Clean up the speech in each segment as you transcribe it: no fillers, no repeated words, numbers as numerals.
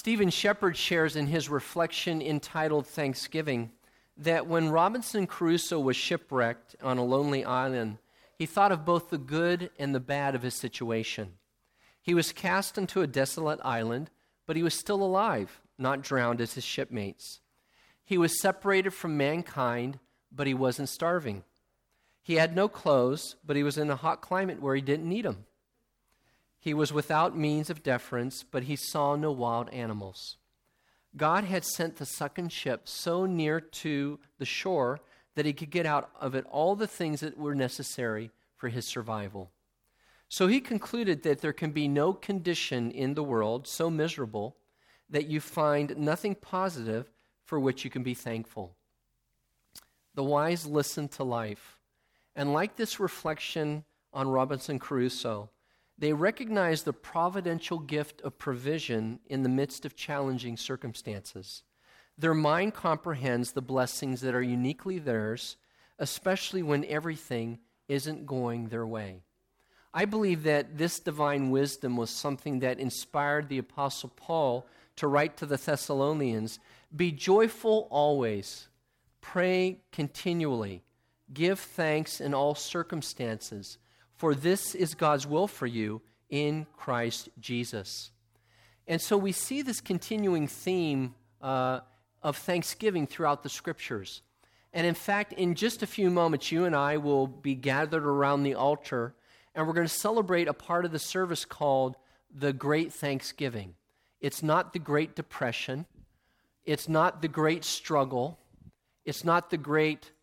Stephen Shepard shares in his reflection entitled Thanksgiving that when Robinson Crusoe was shipwrecked on a lonely island, he thought of both the good and the bad of his situation. He was cast into a desolate island, but he was still alive, not drowned as his shipmates. He was separated from mankind, but he wasn't starving. He had no clothes, but he was in a hot climate where he didn't need them. He was without means of defense, but he saw no wild animals. God had sent the sunken ship so near to the shore that he could get out of it all the things that were necessary for his survival. So he concluded that there can be no condition in the world so miserable that you find nothing positive for which you can be thankful. The wise listen to life, and like this reflection on Robinson Crusoe, they recognize the providential gift of provision in the midst of challenging circumstances. Their mind comprehends the blessings that are uniquely theirs, especially when everything isn't going their way. I believe that this divine wisdom was something that inspired the Apostle Paul to write to the Thessalonians, "Be joyful always, pray continually, give thanks in all circumstances, for this is God's will for you in Christ Jesus." And so we see this continuing theme of thanksgiving throughout the Scriptures. And in fact, in just a few moments, you and I will be gathered around the altar, and we're going to celebrate a part of the service called the Great Thanksgiving. It's not the Great Depression. It's not the Great Struggle. It's not the Great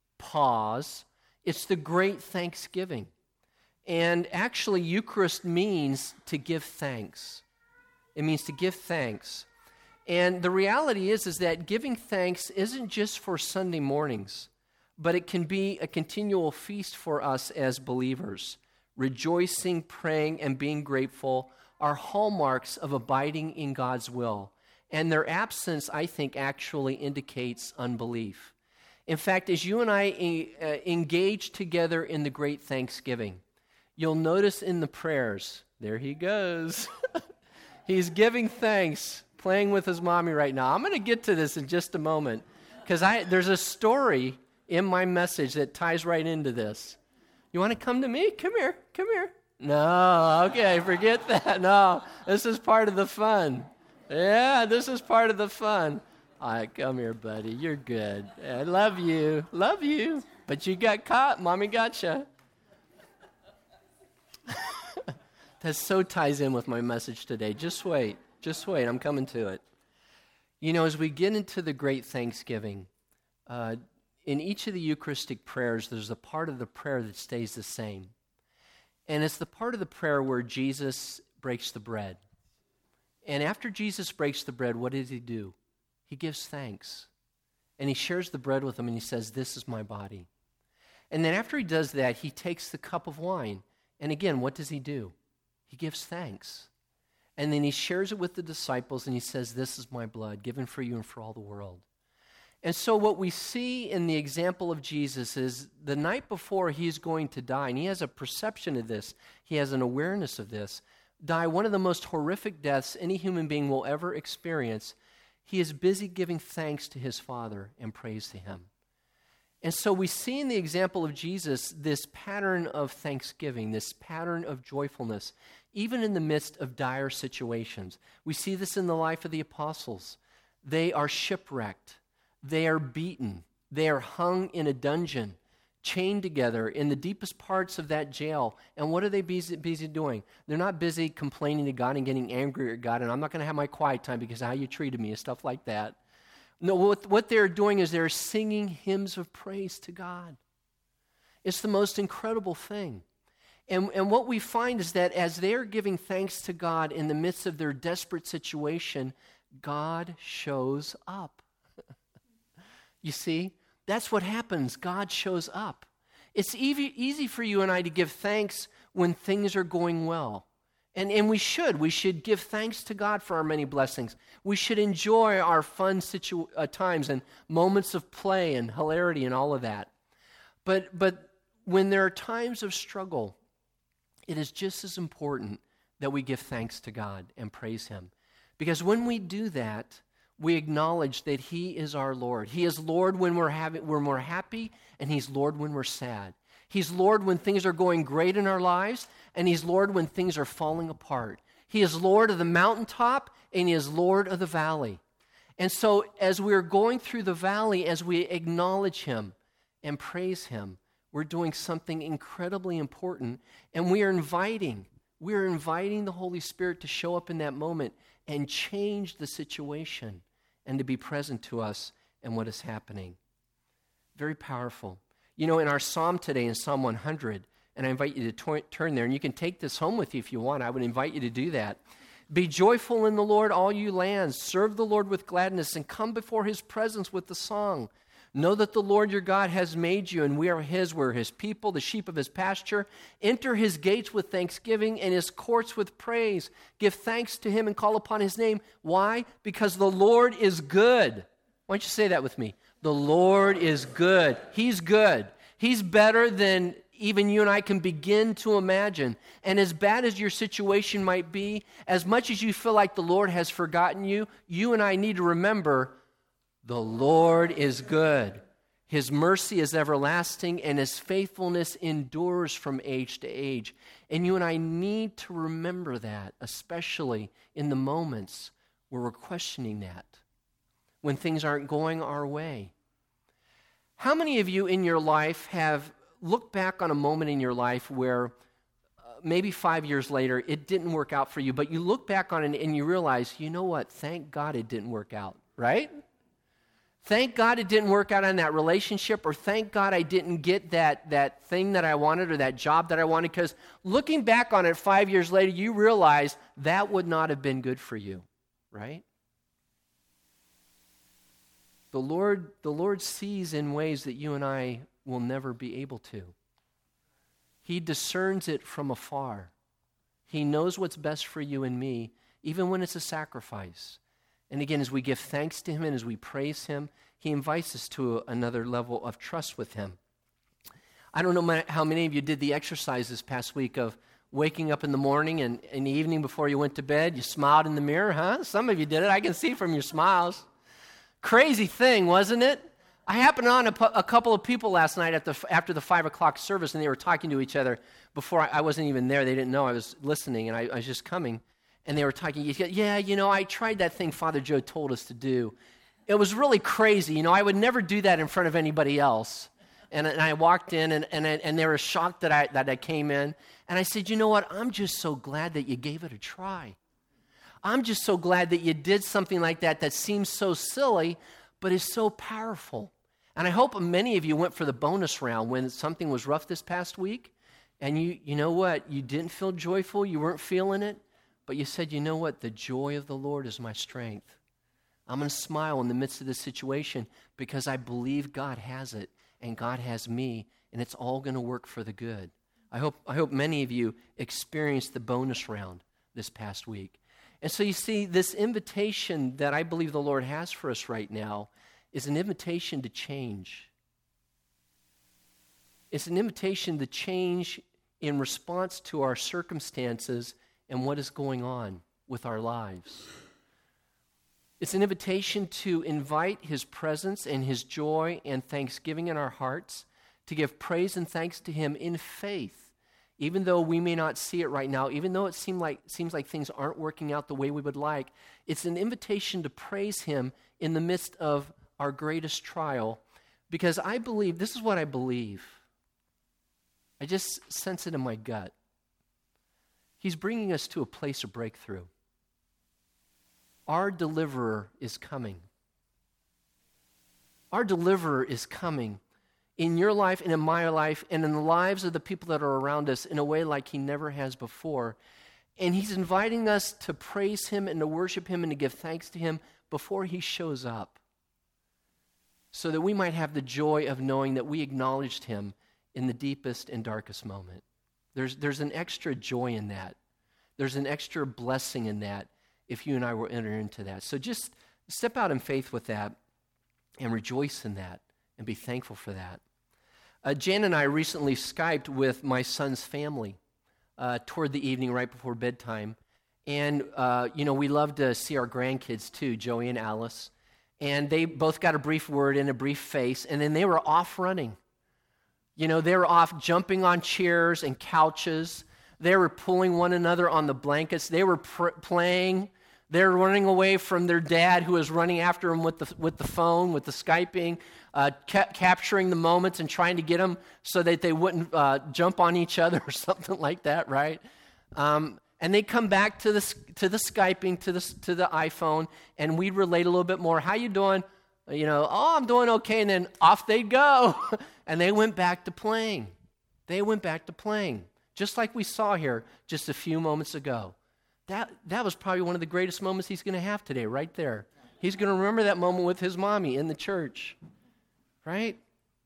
Pause. It's the Great Thanksgiving. And actually, Eucharist means to give thanks. It means to give thanks. And the reality is that giving thanks isn't just for Sunday mornings, but it can be a continual feast for us as believers. Rejoicing, praying, and being grateful are hallmarks of abiding in God's will. And their absence, I think, actually indicates unbelief. In fact, as you and I engage together in the Great Thanksgiving, you'll notice in the prayers, there he goes. He's giving thanks, playing with his mommy right now. I'm going to get to this in just a moment because there's a story in my message that ties right into this. You want to come to me? Come here. No, okay, forget that. No, this is part of the fun. Yeah, this is part of the fun. All right, come here, buddy. You're good. I love you. But you got caught. Mommy got you. That so ties in with my message today. Just wait. I'm coming to it. You know, as we get into the Great Thanksgiving, in each of the Eucharistic prayers, there's a part of the prayer that stays the same. And it's the part of the prayer where Jesus breaks the bread. And after Jesus breaks the bread, what does he do? He gives thanks. And he shares the bread with them and he says, "This is my body." And then after he does that, he takes the cup of wine. And again, what does he do? He gives thanks. And then he shares it with the disciples and he says, "This is my blood, given for you and for all the world." And so what we see in the example of Jesus is the night before he's going to die, and he has a perception of this, he has an awareness of this, die one of the most horrific deaths any human being will ever experience, he is busy giving thanks to his Father and praise to him. And so we see in the example of Jesus this pattern of thanksgiving, this pattern of joyfulness, even in the midst of dire situations. We see this in the life of the apostles. They are shipwrecked. They are beaten. They are hung in a dungeon, chained together in the deepest parts of that jail. And what are they busy doing? They're not busy complaining to God and getting angry at God, and I'm not going to have my quiet time because of how you treated me and stuff like that. No, what they're doing is they're singing hymns of praise to God. It's the most incredible thing. And what we find is that as they're giving thanks to God in the midst of their desperate situation, God shows up. You see, that's what happens. God shows up. It's easy for you and I to give thanks when things are going well. And we should give thanks to God for our many blessings. We should enjoy our fun times and moments of play and hilarity and all of that. But when there are times of struggle, it is just as important that we give thanks to God and praise him. Because when we do that, we acknowledge that He is our Lord. He is Lord when we're happy, and He's Lord when we're sad. He's Lord when things are going great in our lives, and He's Lord when things are falling apart. He is Lord of the mountaintop, and He is Lord of the valley. And so as we're going through the valley, as we acknowledge Him and praise Him, we're doing something incredibly important, and we're inviting the Holy Spirit to show up in that moment and change the situation and to be present to us in what is happening. Very powerful. You know, in our psalm today, in Psalm 100, and I invite you to turn there, and you can take this home with you if you want. I would invite you to do that. Be joyful in the Lord, all you lands. Serve the Lord with gladness, and come before His presence with the song. Know that the Lord your God has made you, and we are His. We're His people, the sheep of His pasture. Enter His gates with thanksgiving and His courts with praise. Give thanks to Him and call upon His name. Why? Because the Lord is good. Why don't you say that with me? The Lord is good. He's good. He's better than even you and I can begin to imagine. And as bad as your situation might be, as much as you feel like the Lord has forgotten you, you and I need to remember the Lord is good. His mercy is everlasting, and His faithfulness endures from age to age. And you and I need to remember that, especially in the moments where we're questioning that, when things aren't going our way. How many of you in your life have looked back on a moment in your life where maybe 5 years later it didn't work out for you, but you look back on it and you realize, you know what, thank God it didn't work out, right? Thank God it didn't work out on that relationship, or thank God I didn't get that thing that I wanted or that job that I wanted, because looking back on it 5 years later, you realize that would not have been good for you, right? The Lord sees in ways that you and I will never be able to. He discerns it from afar. He knows what's best for you and me, even when it's a sacrifice. And again, as we give thanks to Him and as we praise Him, He invites us to another level of trust with Him. I don't know how many of you did the exercise this past week of waking up in the morning and in the evening before you went to bed, you smiled in the mirror, huh? Some of you did it. I can see from your smiles. Crazy thing, wasn't it? I happened on a couple of people last night after the 5 o'clock service, and they were talking to each other before I wasn't even there. They didn't know I was listening, and I was just coming. And they were talking, yeah, you know, I tried that thing Father Joe told us to do. It was really crazy. You know, I would never do that in front of anybody else. And I walked in, and they were shocked that I came in. And I said, you know what, I'm just so glad that you gave it a try. I'm just so glad that you did something like that seems so silly, but is so powerful. And I hope many of you went for the bonus round when something was rough this past week, and you know what, you didn't feel joyful, you weren't feeling it, but you said, you know what, the joy of the Lord is my strength. I'm going to smile in the midst of this situation because I believe God has it, and God has me, and it's all going to work for the good. I hope many of you experienced the bonus round this past week. And so you see, this invitation that I believe the Lord has for us right now is an invitation to change. It's an invitation to change in response to our circumstances and what is going on with our lives. It's an invitation to invite His presence and His joy and thanksgiving in our hearts, to give praise and thanks to Him in faith, even though we may not see it right now, even though it seems like things aren't working out the way we would like. It's an invitation to praise Him in the midst of our greatest trial, because I believe, this is what I believe. I just sense it in my gut. He's bringing us to a place of breakthrough. Our deliverer is coming. Our deliverer is coming in your life and in my life and in the lives of the people that are around us in a way like He never has before. And He's inviting us to praise Him and to worship Him and to give thanks to Him before He shows up, so that we might have the joy of knowing that we acknowledged Him in the deepest and darkest moment. There's an extra joy in that. There's an extra blessing in that if you and I will enter into that. So just step out in faith with that and rejoice in that and be thankful for that. Jan and I recently Skyped with my son's family toward the evening right before bedtime. And, we love to see our grandkids too, Joey and Alice. And they both got a brief word and a brief face, and then they were off running. They were off jumping on chairs and couches. They were pulling one another on the blankets. They were playing. They were running away from their dad, who was running after them with the phone, with the Skyping, capturing the moments and trying to get them so that they wouldn't jump on each other or something like that, right? And they come back to the Skyping, to the iPhone, and we'd relate a little bit more. How you doing? Oh, I'm doing okay. And then off they'd go. And they went back to playing. Just like we saw here just a few moments ago. That was probably one of the greatest moments he's going to have today, right there. He's going to remember that moment with his mommy in the church, right?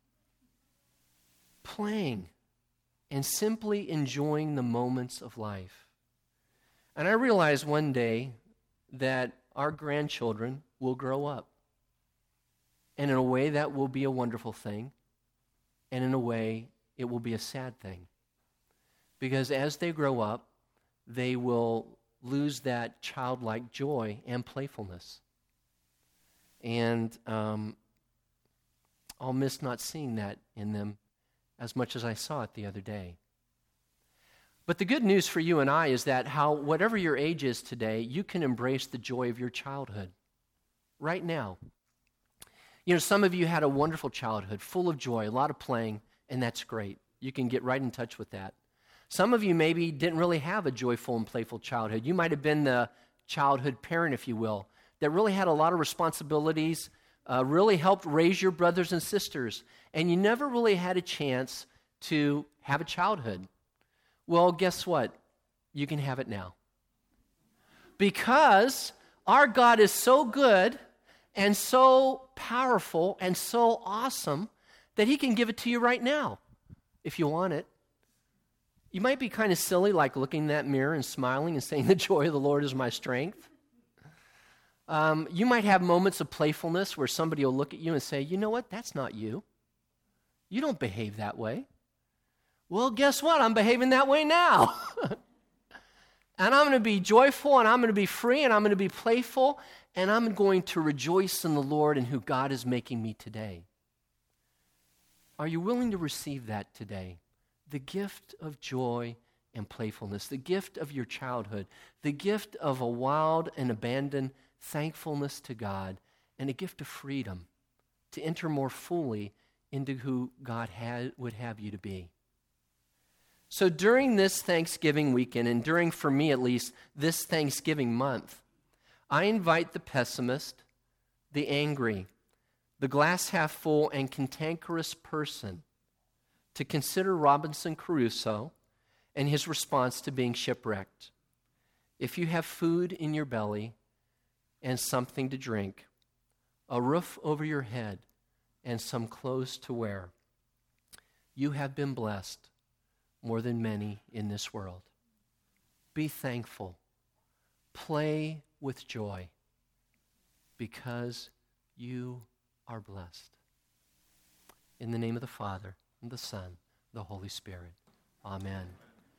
Playing and simply enjoying the moments of life. And I realized one day that our grandchildren will grow up. And in a way, that will be a wonderful thing. And in a way, it will be a sad thing. Because as they grow up, they will lose that childlike joy and playfulness. And I'll miss not seeing that in them as much as I saw it the other day. But the good news for you and I is that whatever your age is today, you can embrace the joy of your childhood right now. Some of you had a wonderful childhood, full of joy, a lot of playing, and that's great. You can get right in touch with that. Some of you maybe didn't really have a joyful and playful childhood. You might have been the childhood parent, if you will, that really had a lot of responsibilities, really helped raise your brothers and sisters, and you never really had a chance to have a childhood. Well, guess what? You can have it now. Because our God is so good and so powerful and so awesome that he can give it to you right now if you want it. You might be kind of silly, like looking in that mirror and smiling and saying, the joy of the Lord is my strength. You might have moments of playfulness where somebody will look at you and say, you know what, that's not you. You don't behave that way. Well, guess what? I'm behaving that way now. And I'm going to be joyful, and I'm going to be free, and I'm going to be playful, and I'm going to rejoice in the Lord and who God is making me today. Are you willing to receive that today? The gift of joy and playfulness, the gift of your childhood, the gift of a wild and abandoned thankfulness to God, and a gift of freedom to enter more fully into who God would have you to be. So during this Thanksgiving weekend, and during, for me at least, this Thanksgiving month, I invite the pessimist, the angry, the glass half full and cantankerous person to consider Robinson Crusoe and his response to being shipwrecked. If you have food in your belly and something to drink, a roof over your head and some clothes to wear, you have been blessed more than many in this world. Be thankful. Play with joy because you are blessed. In the name of the Father, and the Son, and the Holy Spirit. Amen.